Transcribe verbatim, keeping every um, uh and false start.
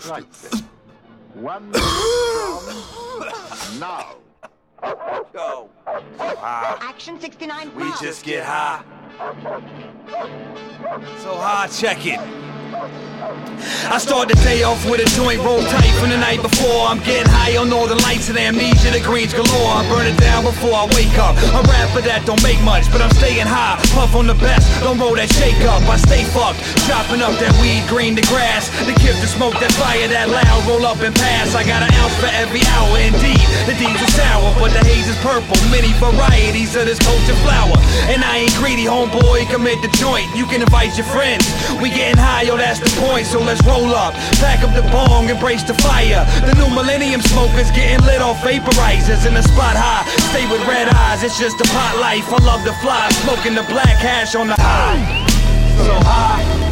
Right then. One minute from now. Yo, so high. Action sixty-nine. We just get high. So high, check it. I start the day off with a joint roll tight from the night before. I'm getting high on all the lights and amnesia, the greens galore. I burn it down before I wake up. A rapper that don't make much, but I'm staying high. Puff on the best, don't roll that shake up. I stay fucked, chopping up that weed, green the grass. The gift to smoke that fire that loud, roll up and pass. I got an ounce for every hour, indeed. The diesel sour, but the haze is purple. Many varieties of this culture flower. And I ain't greedy, homeboy, commit the joint. You can invite your friends. We getting high, yo, that's the point. So let's roll up, pack up the bong, embrace the fire. The new millennium smokers getting lit off vaporizers in the spot high. Stay with red eyes, it's just a pot life. I love the fly, smoking the black hash on the high. So high.